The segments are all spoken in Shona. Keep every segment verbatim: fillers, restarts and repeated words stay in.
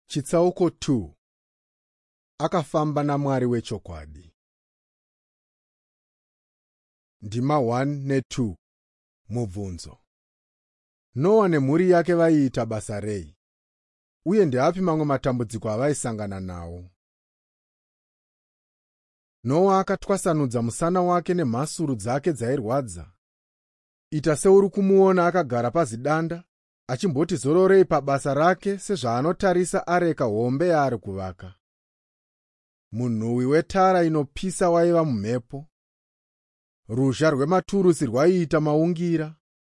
Chitsauko two. Akafamba naMwari wechokwadi. Ndima one ne two. Mubvunzo. Noa nemhuri yake vaiita basa rei? Uye ndeapi mamwe matambudziko avaisangana nawo? Noa akatwasanudza musana wake nemhasuru dzake dzairwadza. Ita seuri kumuona akagara pazidanda, achimboti zororei pabasa rake sezvaanotarisa areka hombe yaari kuvaka. Munhuwi wetara inopisa waiva mumhepo. Ruzha rwematurusi rwaiita maungira.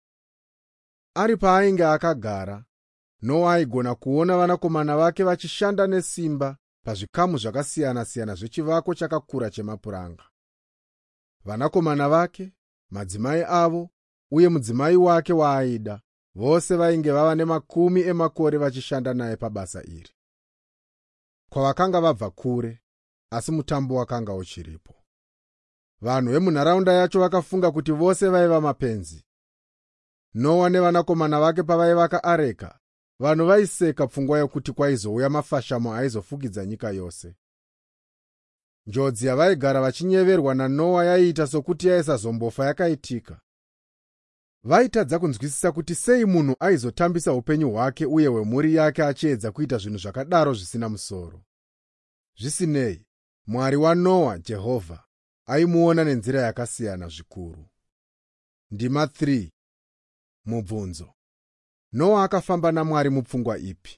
Ari paainge akagara, Noa aigona kuona vanakomana vake vachishanda nesimba pazvikamu zvakasiyana-siyana zvechivako chakakura chemapuranga. Vanakomana vake, madzimai avo, uye mudzimai wake waaida, vose vainge vava nemakumi emakore vachishanda naye pabasa iri. Kwavakanga vabva kure, asi mutambo wakanga uchiripo. Vanhu vemunharaunda yacho vakafunga kuti vose vaiva mapenzi. Noa nevanakomana vake pavaivaka areka, vanhu vaiseka pfungwa yokuti kwaizouya mafashamo aizofukidza nyika yose. Njodzi yavaigara vachinyeverwa naNoa yaiita sokuti yaisazombofa yakaitika. Vaitadza kunzwisisa kuti sei munhu aizotambisa upenyu hwake uye hwemhuri yake achiedza kuita zvinhu zvakadaro zvisina musoro. Zvisinei, Mwari waNoa, Jehovha, aimuona nenzira yakasiyana zvikuru. Ndima three. Mubvunzo. Noa akafamba naMwari mupfungwa ipi?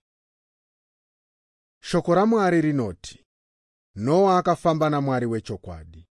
Shoko raMwari rinoti, Noa akafamba naMwari wechokwadi.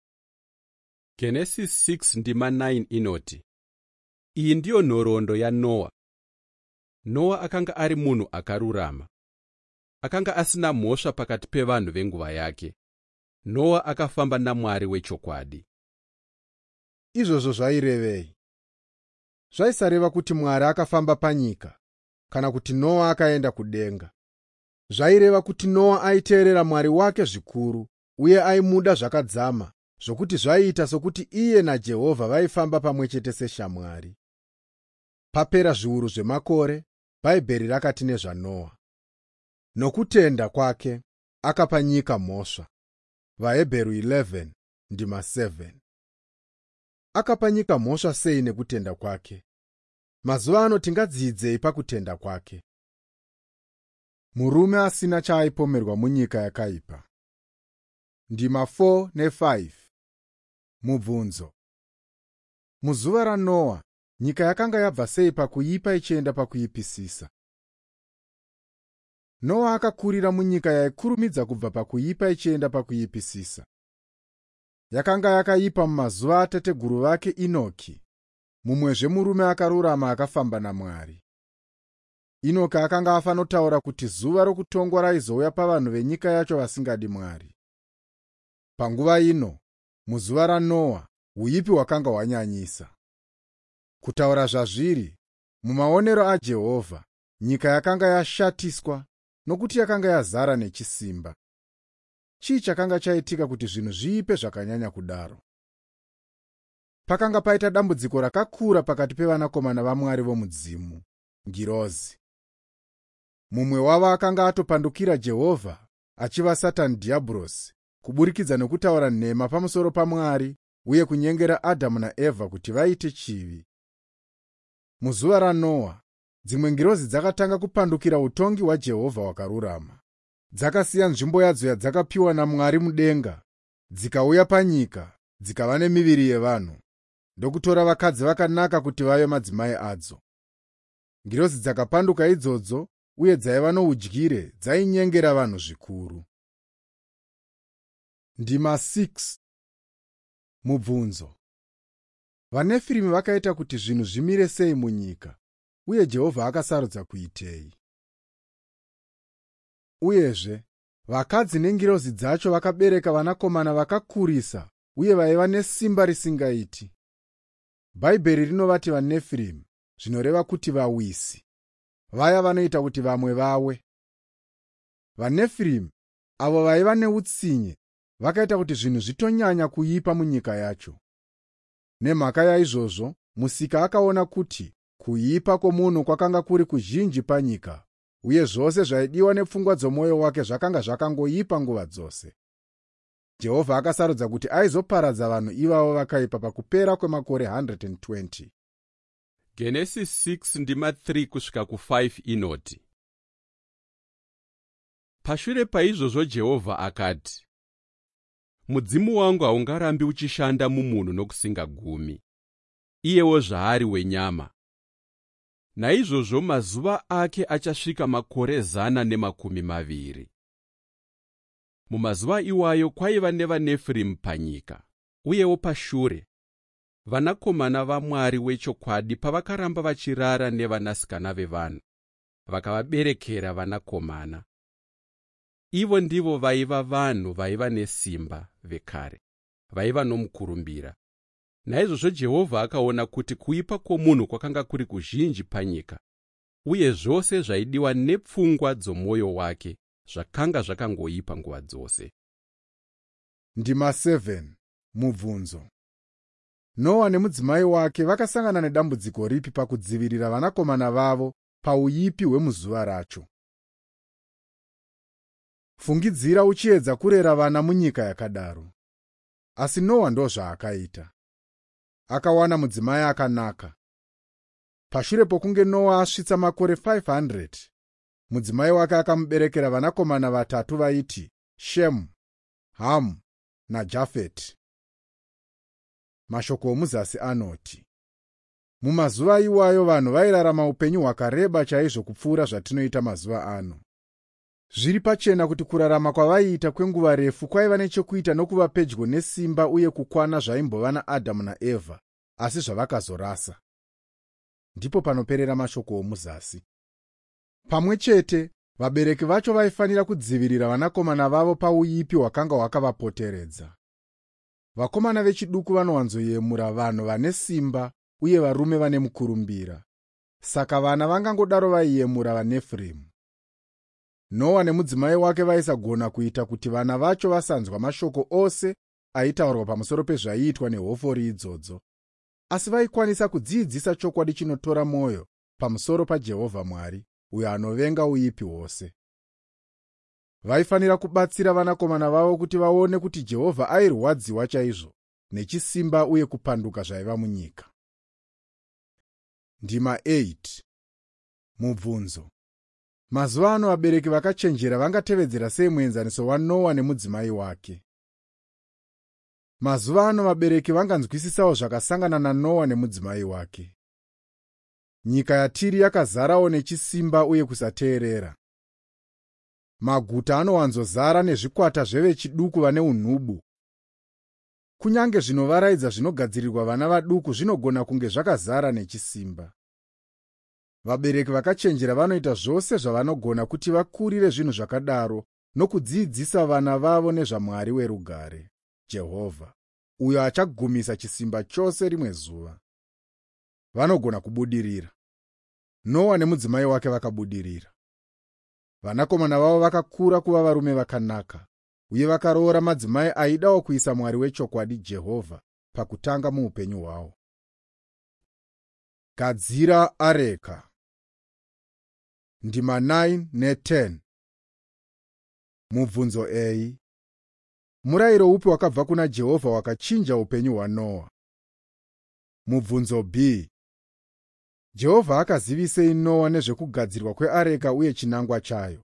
Genesis six ndima nine inoti, iyi ndiyo nhoroondo yaNoa. Noa akanga ari munhu akarurama. Akanga asina mhosva pakati pevanhu venguva yake. Noa akafamba naMwari wechokwadi. Izvozvo zvairevei? Zvaisareva kuti Mwari akafamba panyika, kana kuti Noa akaenda kudenga. Zvaireva kuti Noa aiteerera Mwari wake zvikuru, uye aimuda zvakadzama, zvokuti zvaiita sokuti iye naJehovha vaifamba pamwe chete seshamwari. Papera zviuru zvemakore, Bhaibheri rakati nezvaNoa. Nokutenda kwake, akapa nyika mhosva. VaHebheru eleven ndima seven. Akapa nyika mhosva sei nekutenda kwake? Mazuva ano tingadzidzei pakutenda kwake? Murume asina chaaipomerwa munyika yakaipa. Ndima four ne five. Mubvunzo. Muzuva raNoa, nyika yakanga yabva sei pakuipa ichienda pakuipisisa? Noa akakurira munyika yaikurumidza kubva pakuipa ichienda pakuipisisa. Yakanga yakaipa mumazuva atateguru vake Inoki, mumwezve murume akarurama akafamba naMwari. Inoki akanga afanotaura kuti zuva rokutongwa raizouya pavanhu venyika yacho vasingadi Mwari. Panguva ino, muzuva raNoa, uipi hwakanga hwanyanyisa. Kutaura zvazviri, mumaonero aJehovha, nyika yakanga yashatiswa, nokuti yakanga yazara nechisimba. Chii chakanga chaitika kuti zvinhu zviipe zvakanyanya kudaro? Pakanga paita dambudziko rakakura pakati pevanakomana vaMwari vomudzimu, ngirozi. Mumwe wavo akanga atopandukira Jehovha, achiva Satani Dhiabhurosi, kuburikidza nokutaura nhema pamusoro paMwari uye kunyengera Adhamu naEvha kuti vaite chivi. Muzuva raNoa, dzimwe ngirozi dzakatanga kupandukira utongi hwaJehovha hwakarurama. Dzakasiya nzvimbo yadzo yadzakapiwa naMwari mudenga, dzikauya panyika, dzikava nemiviri yevanhu, ndokutora vakadzi vakanaka kuti vave madzimai adzo. Ngirozi dzakapanduka idzodzo, uye dzaiva noudyire, dzainyengera vanhu zvikuru. Ndima six. Mubvunzo. VaNefirimi vakaita kuti zvinhu zvimire sei munyika, uye Jehovha akasarudza kuitei? Uyezve, vakadzi nengirozi dzacho vakabereka vanakomana vakakurisa uye vaiva nesimba risingaiti. Bhaibheri rinovati vaNefirimi, zvinoreva kuti vawisi, vaya vanoita kuti vamwe vawe. VaNefirimi, avo vaiva neutsinye, vakaita kuti zvinhu zvitonyanya kuipa munyika yacho. Nemhaka yaizvozvo, musika akaona kuti kuipa kwomunhu kwakanga kuri kuzhinji panyika, uye zvose zvaidiwa nepfungwa dzomwoyo wake zvakanga zvakangoipa nguva dzose. Jehovha akasarudza kuti aizoparadza vanhu ivavo vakaipa pakupera kwemakore one hundred twenty. Genesis six ndima three kusvika ku-five inoti: Pashure paizvozvo Jehovha akati, mudzimu wangu haungarambi uchishanda mumunhu nokusingagumi, iyewo zvaari wenyama. Naizvozvo mazuva ake achasvika makore zana nemakumi maviri. Mumazuva iwayo kwaiva nevaNefirimu panyika, uyewo pashure vanakomana vaMwari wechokwadi pavakaramba vachirara nevanasikana vevanhu, vakavaberekera vanakomana. Ivo ndivo vaiva vanhu vaiva nesimba vekare, vaiva nomukurumbira. Naizvozvo Jehovha akaona kuti kuipa kwomunhu kwakanga kuri kuzhinji panyika, uye zvose zvaidiwa nepfungwa dzomwoyo wake zvakanga zvakangoipa nguva dzose. Ndima seven. Mubvunzo. Noa nemudzimai wake vakasangana nedambudziko ripi pakudzivirira vanakomana vavo pauipi hwemuzuva racho? Fungidzira uchiedza kurera vana munyika yakadaro. Asi Noa ndozvaakaita. Akawana mudzimai akanaka. Pashure pokunge Noa asvitsa makore five hundred, mudzimai wake akamuberekera vanakomana vatatu vaiti Shemu, Hamu naJafeti. Mashoko omuzasi anoti: mumazuva iwayo vanhu vairarama upenyu hwakareba chaizvo kupfuura zvatinoita mazuva ano. Zviri pachena kuti kurarama kwavaiita kwenguva refu kwaiva nechekuita nokuva pedyo nesimba uye kukwana zvaimbova naAdhamu naEvha, asi zvavakazorasa. Ndipo panoperera mashoko omuzasi. Pamwe chete, vabereki vacho vaifanira kudzivirira vanakomana vavo pauipi hwakanga hwakavapoteredza. Vakomana vechiduku vanowanzoyemura vanhu vane simba uye varume vane mukurumbira. Saka vana vangangodaro vaiyemura vaNefirimu. Noa nemudzimai wake vaisagona kuita kuti vana vacho vasanzwa mashoko ose aitaurwa pamusoro pezvaiitwa nehofori idzodzo, asi vaikwanisa kudzidzisa chokwadi chinotora mwoyo pamusoro paJehovha Mwari, uyo anovenga uipi hwose. Vaifanira kubatsira vanakomana vavo kuti vaone kuti Jehovha airwadziwa chaizvo nechisimba uye kupanduka zvaiva munyika. Ndima eight. Mubvunzo. Mazuva ano vabereki vakachenjera vangatevedzera sei muenzaniso waNoa nemudzimai wake? Mazuva ano vabereki vanganzwisisawo zvakasangana naNoa nemudzimai wake. Nyika yatiri yakazarawo nechisimba uye kusateerera. Maguta anowanzozara nezvikwata zvevechiduku vane unhubu. Kunyange zvinovaraidza zvinogadzirirwa vana vaduku zvinogona kunge zvakazara nechisimba. Vabereki vakachenjera vanoita zvose zvavanogona kuti vakurire zvinhu zvakadaro nokudzidzisa vana vavo nezvaMwari werugare, Jehovha, uyo achagumisa chisimba chose rimwe zuva. Vanogona kubudirira. Noa nemudzimai wake vakabudirira. Vanakomana vavo vakakura kuva varume vakanaka, uye vakaroora madzimai aidawo kuisa Mwari wechokwadi, Jehovha, pakutanga muupenyu hwavo. Gadzira areka. Ndima nine ne-ten. Mubvunzo A. Murayiro upi wakabva kuna Jehovha wakachinja upenyu hwaNoa? Mubvunzo B. Jehovha akazivisei Noa nezvekugadzirwa kweareka uye chinangwa chayo?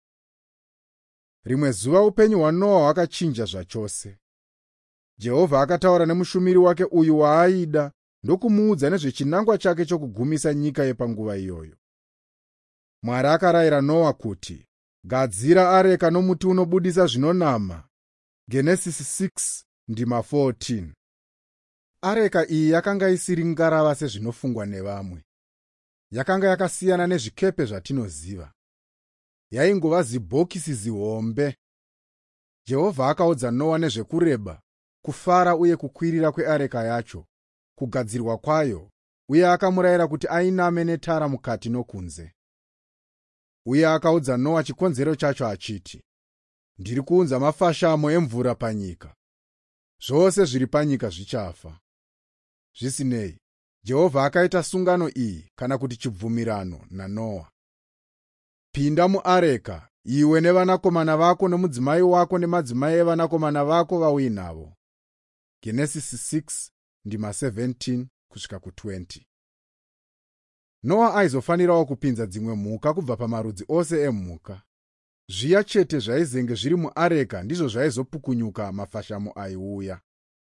Rimwe zuva upenyu hwaNoa hwakachinja zvachose. Jehovha akataura nemushumiri wake uyu waaida ndokumuudza nezvechinangwa chake chokugumisa nyika yepanguva iyoyo. Mwari akarayira Noa kuti, gadzira areka nomuti unobudisa zvinonama. Genesis six ndima fourteen. Areka iyi yakanga isiri ngarava sezvinofungwa nevamwe. Yakanga yakasiyana nezvikepe zvatinoziva. Yaingova zibhokisi zihombe. Jehovha akaudza Noa nezvekureba, kufara uye kukwirira kweareka yacho, kugadzirwa kwayo, uye akamurayira kuti ainame netara mukati nokunze. Uye akaudza Noa chikonzero chacho achiti, ndiri kuunza mafashamo emvura panyika. Zvose zviri panyika zvichafa. Zvisinei, Jehovha akaita sungano iyi kana kuti chibvumirano naNoa. Pinda muareka, iwe nevanakomana vako nomudzimai wako nemadzimai evanakomana vako vauyi navo. Genesis six ndima seventeen kusvika ku20. Noa aizofanirawo kupinza dzimwe mhuka kubva pamarudzi ose emhuka. Zviya chete zvaizenge zviri muareka ndizvo zvaizopukunyuka mafashamu aiuya.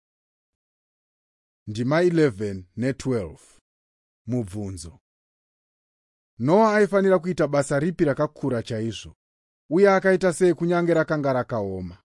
Ndima eleven ne12. Mubvunzo. Noa aifanira kuita basa ripi rakakura chaizvo, uye akaita sei kunyange rakanga rakaoma?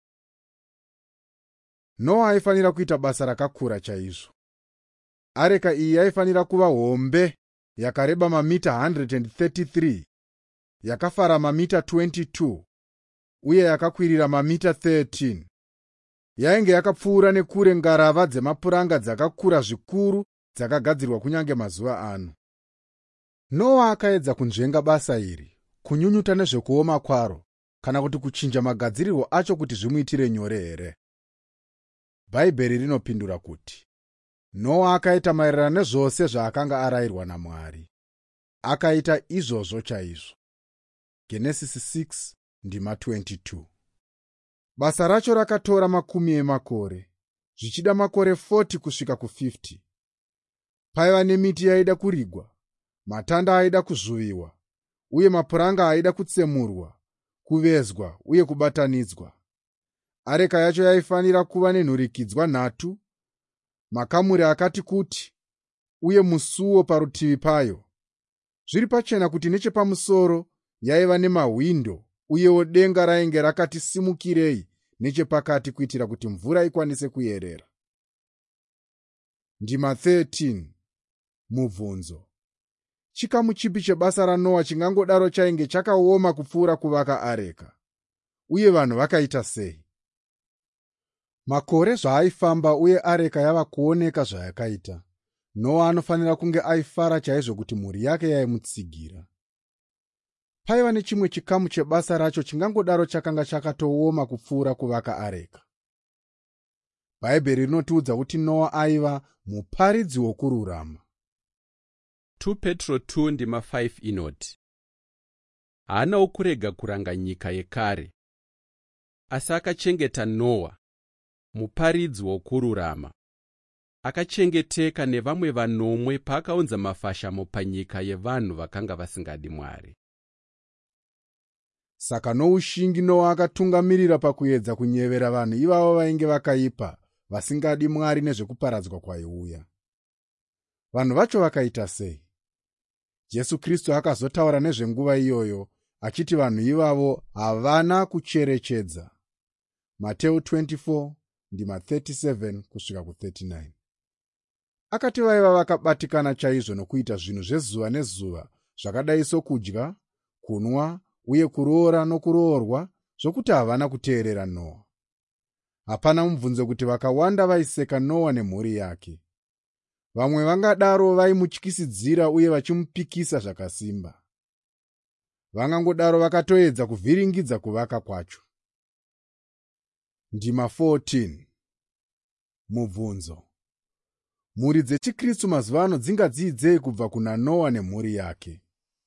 Noa aifanira kuita basa rakakura chaizvo. Areka iyi yaifanira kuva hombe yakareba mamita one hundred thirty-three, yakafara mamita twenty-two, uye yakakwirira mamita thirteen. Yainge yakapfuura nekure ngarava dzemapuranga dzakakura zvikuru dzakagadzirwa kunyange mazuva ano. Noa akaedza kunzvenga basa iri, kunyunyuta nezvekuoma kwaro, kana kuti kuchinja magadzirirwo acho kuti zvimuitire nyore here? Bhaibheri rinopindura kuti Noa akaita maererano nezvose zvaakanga arayirwa naMwari. Akaita izvozvo chaizvo. Genesis six ndima twenty-two. Basa racho rakatora makumi emakore, zvichida makore forty kusvika ku-fifty. Paiva nemiti yaida kurigwa, matanda aida kuzvuviwa, uye mapuranga aida kutsemurwa, kuvezwa uye kubatanidzwa. Areka yacho yaifanira kuva nenhurikidzwa nhatu, makamuri akati kuti, uye musuo parutivi payo. Zviri pachena kuti nechepamusoro yaiva nemawindo, uyewo denga rainge rakati simukirei nechepakati kuitira kuti mvura ikwanise kuyerera. Ndima thirteen. Mubvunzo. Chikamu chipi chebasa raNoa chingangodaro chainge chakaoma kupfuura kuvaka areka? Uye vanhu vakaita sei? Makore zvaaifamba uye areka yava kuoneka zvayakaita, Noa anofanira kunge aifara chaizvo kuti mhuri yake yaimutsigira. Paiva nechimwe chikamu chebasa racho chingangodaro chakanga chakatooma kupfuura kuvaka areka. Bhaibheri rinotiudza kuti Noa aiva muparidzi wokururama. two Petro two ndima five inoti, haanawo kurega kuranga nyika yekare, asi akachengeta Noa, muparidzi wokururama, akachengeteka nevamwe vanomwe paakaunza mafashamo panyika yevanhu vakanga vasingadi Mwari. Saka noushingi Noa akatungamirira pakuedza kunyevera vanhu ivavo vainge vakaipa, vasingadi Mwari nezvekuparadzwa kwaiuya. Vanhu vacho vakaita sei? Jesu Kristu akazotaura nezvenguva iyoyo, achiti vanhu ivavo havana kucherechedza. Mateo twenty-four ndima thirty-seven kusvika ku-thirty-nine. Akati vaiva vakabatikana chaizvo nokuita zvinhu zvezuva nezuva zvakadai sokudya, kunwa, uye kuroora nokuroorwa, zvokuti havana kuteerera Noa. Hapana mubvunzo kuti vakawanda vaiseka Noa nemhuri yake. Vamwe vangadaro vaimutyisidzira uye vachimupikisa zvakasimba. Vangangodaro vakatoedza kuvhiringidza kuvaka kwacho. Ndima fourteen. Mubvunzo. Mhuri dzechiKristu mazuva ano dzingadziidzei kubva kuna Noa nemhuri yake?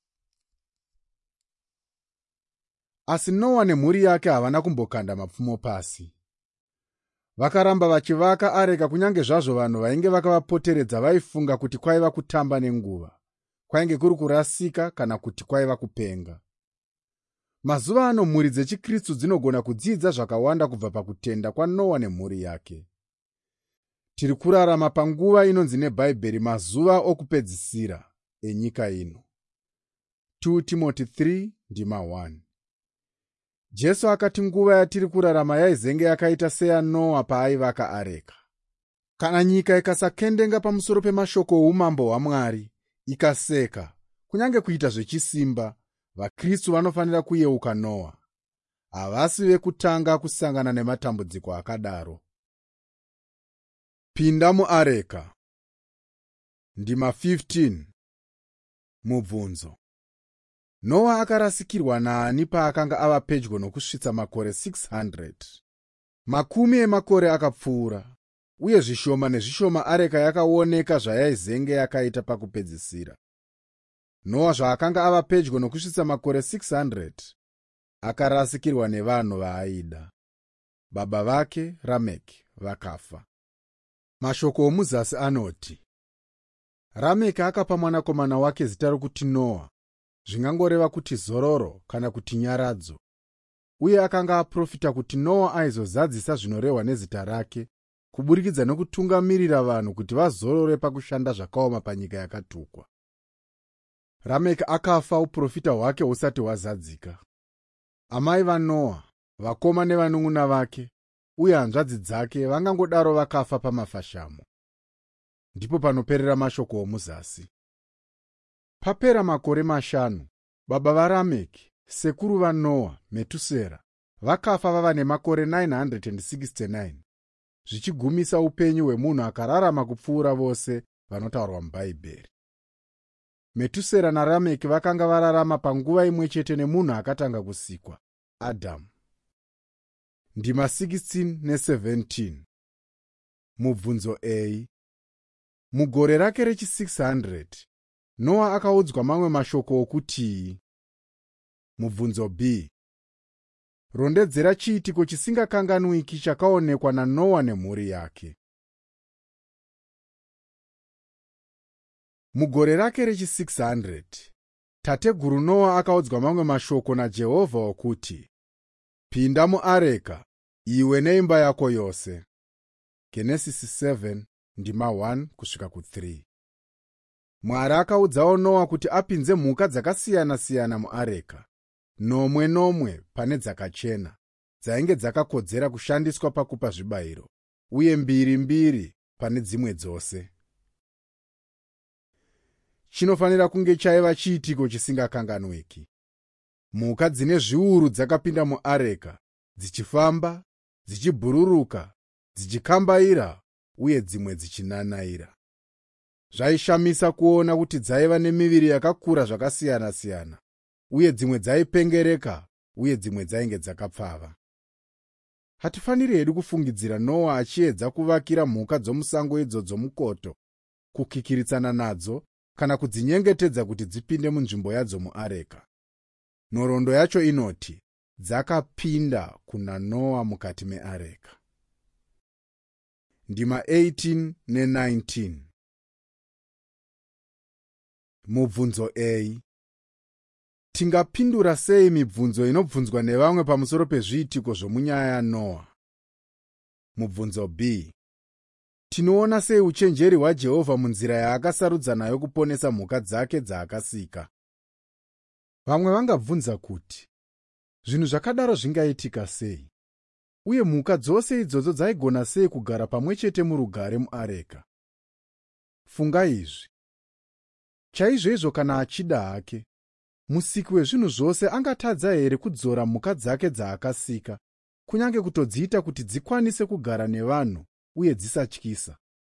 Asi Noa nemhuri yake havana kumbokanda mapfumo pasi. Vakaramba vachivaka areka kunyange zvazvo vanhu vainge vakavapoteredza vaifunga kuti kwaiva kutamba nenguva, kwainge kuri kurasika kana kuti kwaiva kupenga. Mazuva ano mhuri dzechiKristu dzinogona kudzidza zvakawanda kubva pakutenda kwaNoa nemhuri yake. Tiri kurarama panguva inonzi neBhaibheri mazuva okupedzisira enyika ino. two Timothy three ndima one. Jesu akati nguva yatiri kurarama yaizenge yakaita seyaNoa paaivaka areka. Kana nyika ikasakendenga pamusoro pemashoko oumambo hwaMwari, ikaseka, kunyange kuita zvechisimba, vaKristu vanofanira kuyeuka Noa. Havasi vekutanga kusangana nematambudziko akadaro. Pinda muareka. Ndima fifteen. Mubvunzo. Noa akarasikirwa naani paakanga ava pedyo nokusvitsa makore six hundred? Makumi emakore akapfuura, uye zvishoma nezvishoma areka yakaoneka zvayaizenge yakaita pakupedzisira. Noa zvaakanga ava pedyo nokusvitsa makore six hundred, akarasikirwa nevanhu vaaida. Baba vake Rameki vakafa. Mashoko omuzasi anoti, Rameki akapa mwanakomana wake zita rokuti Noa, zvingangoreva kuti zororo kana kuti nyaradzo. Uye akanga aprofita kuti Noa aizozadzisa zvinorehwa nezita rake, kuburikidza nokutungamirira vanhu kuti vazorore pakushanda zvakaoma panyika yakatukwa. Rameki akafa uprofita hwake husati hwazadzika. Amai vaNoa, vakoma nevanun'una vake, uye hanzvadzi dzake vangangodaro vakafa pamafashamo. Ndipo panoperera mashoko omuzasi. Papera makore mashanu, baba vaRameki, sekuru vaNoa, Metusera, vakafa vava nemakore nine hundred sixty-nine, zvichigumisa upenyu hwemunhu akararama kupfuura vose vanotaurwa mubhaibheri. Metusera naRameki vakanga vararama panguva imwe chete nemunhu akatanga kusikwa, Adhamu. Ndima sixteen ne-seventeen. Mubvunzo A. Mugore rake rechi six hundred, Noa akaudzwa mamwe mashoko okuti. Mubvunzo B. Rondedzera chiitiko chisingakanganwiki chakaonekwa naNoa nemhuri yake. Mugore rake rechi six hundred, tateguru Noa akaudzwa mamwe mashoko naJehovha okuti, pinda muareka, iwe neimba yako yose. Genesis seven, ndima one kusvika ku-three. Mwari akaudzawo Noa kuti apinze mhuka dzakasiyana-siyana muareka, nomwe nomwe pane dzakachena, dzainge dzakakodzera kushandiswa pakupa zvibayiro, uye mbiri mbiri pane dzimwe dzose. Chinofanira kunge chaiva chiitiko chisingakanganwiki. Mhuka dzine zviuru dzakapinda muareka, dzichifamba, dzichibhururuka, dzichikambaira, uye dzimwe dzichinanaira. Zvaishamisa kuona kuti dzaiva nemiviri yakakura zvakasiyana-siyana, uye dzimwe dzaipengereka, uye dzimwe dzainge dzakapfava. Hatifaniri hedu kufungidzira Noa achiedza kuvakira mhuka dzomusango idzodzo mukoto, kukikiritsana nadzo, kana kudzinyengetedza kuti dzipinde munzvimbo yadzo muareka. Nhoroondo yacho inoti, dzakapinda kuna Noa mukati meareka. Ndima eighteen ne-nineteen. Mubvunzo A. Tingapindura sei mibvunzo inobvunzwa nevamwe pamusoro pezviitiko zvomunyaya yaNoa? Mubvunzo B. Tinoona sei uchenjeri hwaJehovha munzira yaakasarudza nayo kuponesa mhuka dzake dzaakasika? Vamwe vangabvunza kuti, zvinhu zvakadaro zvingaitika sei? Uye mhuka dzose idzodzo dzaigona sei kugara pamwe chete murugare muareka? Funga izvi. Chaizvoizvo kana achida hake, musiki wezvinhu zvose angatadza here kudzora mhuka dzake dzaakasika, kunyange kutodziita kuti dzikwanise kugara nevanhu uye dzisatyisa?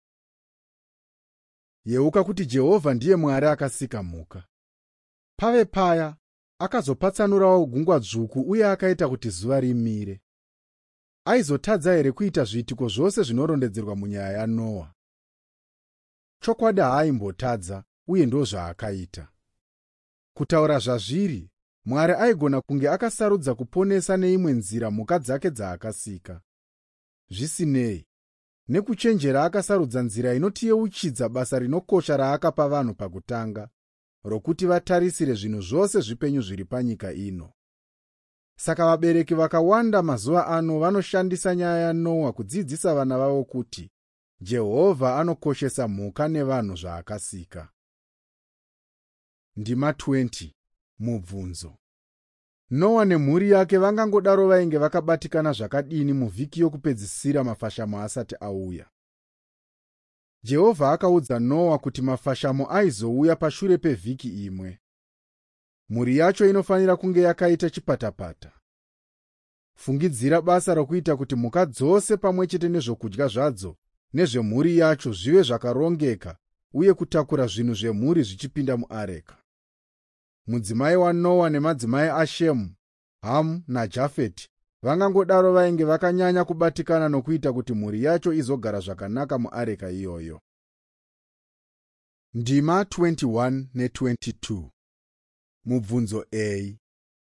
Yeuka kuti Jehovha ndiye Mwari akasika mhuka. Pave paya, akazopatsanurawo gungwa dzvuku uye akaita kuti zuva rimire. Aizotadza here kuita zviitiko zvose zvinorondedzerwa munyaya yaNoa? Chokwadi haaimbotadza, uye ndozvaakaita. Kutaura zvazviri, Mwari aigona kunge akasarudza kuponesa neimwe nzira mhuka dzake dzaakasika. Zvisinei, nekuchenjera akasarudza nzira inotiyeuchidza basa rinokosha raakapa vanhu pakutanga, rokuti vatarisire zvinhu zvose zvipenyu zviri panyika ino. Saka vabereki vakawanda mazuva ano vanoshandisa nyaya yaNoa kudzidzisa vana vavo kuti Jehovha anokoshesa mhuka nevanhu zvaakasika. Ndima twenty. Mubvunzo. Noa nemhuri yake vangangodaro vainge vakabatikana zvakadini muvhiki yokupedzisira mafashamo asati auya? Jehovha akaudza Noa kuti mafashamo aizouya pashure pevhiki imwe. Mhuri yacho inofanira kunge yakaita chipatapata. Fungidzira basa rokuita kuti mhuka dzose pamwe chete nezvokudya zvadzo nezvemhuri yacho zvive zvakarongeka, uye kutakura zvinhu zvemhuri zvichipinda muareka. Mudzimai waNoa nemadzimai aShemu, Hamu naJafeti vangangodaro vainge vakanyanya kubatikana nokuita kuti mhuri yacho izogara zvakanaka muareka iyoyo. Ndima twenty-one ne-twenty-two. Mubvunzo A.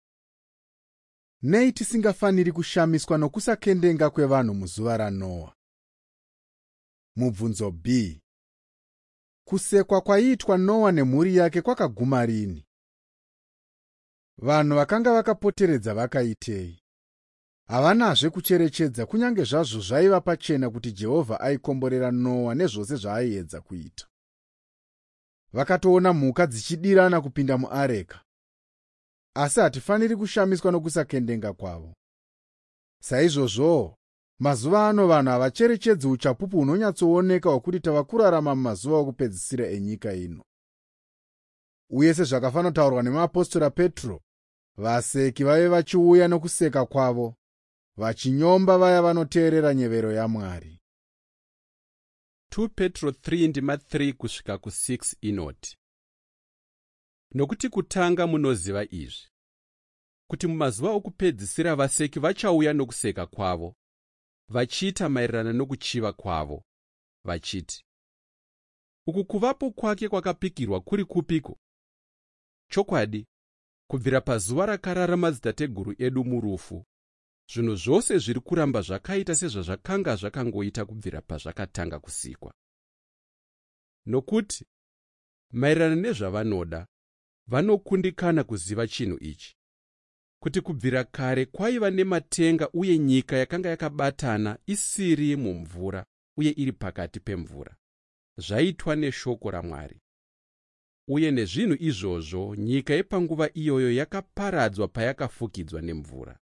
Nei tisingafaniri kushamiswa nokusakendenga kwevanhu muzuva raNoa? Mubvunzo B. Kusekwa kwaiitwa Noa nemhuri yake kwakaguma rini? Vanhu vakanga vakapoteredza vakaitei? Havanazve kucherechedza kunyange zvazvo zvaiva pachena kuti Jehovha aikomborera Noa nezvose zvaaiedza kuita. Vakatoona mhuka dzichidirana kupinda muareka. Asi hatifaniri kushamiswa nokusakendenga kwavo. Saizvozvo, mazuva ano vanhu havacherechedzi uchapupu hunonyatsooneka hwokuti tava kurarama mumazuva okupedzisira enyika ino. Uye sezvakafanotaurwa nemapostora Petro, vaseki vaive vachiuya nokuseka kwavo, vachinyomba vaya vanoteerera nyevero yaMwari. second Petro three ndima three kusvika ku-six inoti: nokuti kutanga munoziva izvi, kuti mumazuva okupedzisira vaseki vachauya nokuseka kwavo, vachiita maererano nokuchiva kwavo, vachiti, uku kuvapo kwake kwakapikirwa kuri kupiko? Chokwadi, kubvira pazuva rakarara madzitateguru edu murufu, zvinhu zvose zviri kuramba zvakaita sezvazvakanga zvakangoita kubvira pazvakatanga kusikwa. Nokuti, maererano nezvavanoda, vanokundikana kuziva chinhu ichi, kuti kubvira kare kwaiva nematenga uye nyika yakanga yakabatana isiri mumvura uye iri pakati pemvura, zvaitwa neshoko raMwari. Uye nezvinhu izvozvo nyika yepanguva iyoyo yakaparadzwa payakafukidzwa nemvura.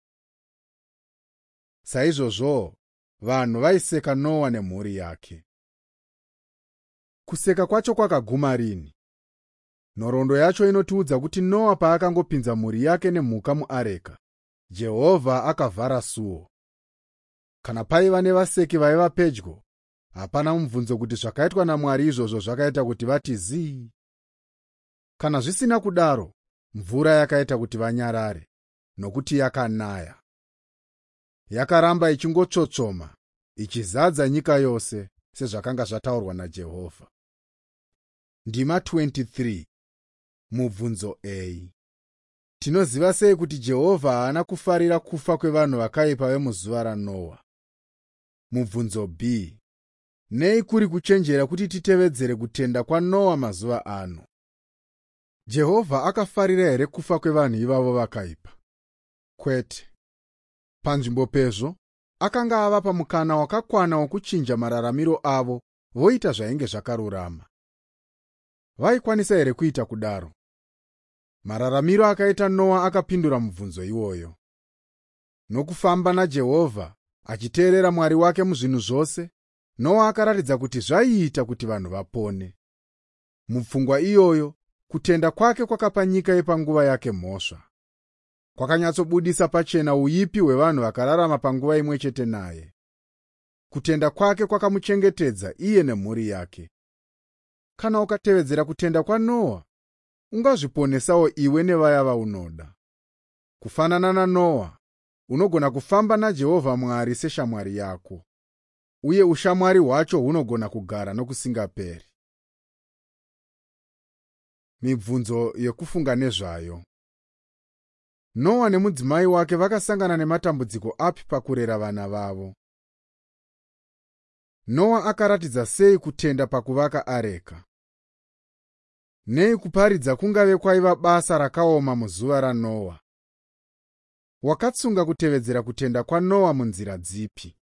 Saizvozvo, vanhu vaiseka Noa nemhuri yake. Kuseka kwacho kwakaguma rini? Nhoroondo yacho inotiudza kuti Noa paakangopinza mhuri yake nemhuka muareka, Jehovha akavhara suo. Kana paiva nevaseki vaiva pedyo, hapana mubvunzo kuti zvakaitwa naMwari izvozvo zvakaita kuti vati zii. Kana zvisina kudaro, mvura yakaita kuti vanyarare, nokuti yakanaya. Yakaramba ichingotsvotsvoma, ichizadza nyika yose, sezvakanga zvataurwa naJehovha. Ndima twenty-three. Mubvunzo A. Tinoziva sei kuti Jehovha haana kufarira kufa kwevanhu vakaipa vemuzuva raNoa? Mubvunzo B. Nei kuri kuchenjera kuti titevedzere kutenda kwaNoa mazuva ano? Jehovha akafarira here kufa kwevanhu ivavo vakaipa? Kwete. Panzvimbo pezvo, akanga avapa mukana wakakwana wokuchinja mararamiro avo voita zvainge zvakarurama. Vaikwanisa here kuita kudaro? Mararamiro akaita Noa akapindura mubvunzo iwoyo. Nokufamba naJehovha, achiteerera Mwari wake muzvinhu zvose, Noa akaratidza kuti zvaiita kuti vanhu vapone. Mupfungwa iyoyo, kutenda kwake kwakapa nyika yepanguva yake mhosva. Kwakanyatsobudisa pachena uipi hwevanhu vakararama panguva imwe chete naye. Kutenda kwake kwakamuchengetedza iye nemhuri yake. Kana ukatevedzera kutenda kwaNoa, ungazviponesawo iwe nevaya vaunoda. Kufanana naNoa, unogona kufamba naJehovha Mwari seshamwari yako, uye ushamwari hwacho hunogona kugara nokusingaperi. Mibvunzo yekufunga nezvayo. Noa nemudzimai wake vakasangana nematambudziko api pakurera vana vavo? Noa akaratidza sei kutenda pakuvaka areka? Nei kuparidza kungave kwaiva basa rakaoma muzuva raNoa? Wakatsunga kutevedzera kutenda kwaNoa munzira dzipi?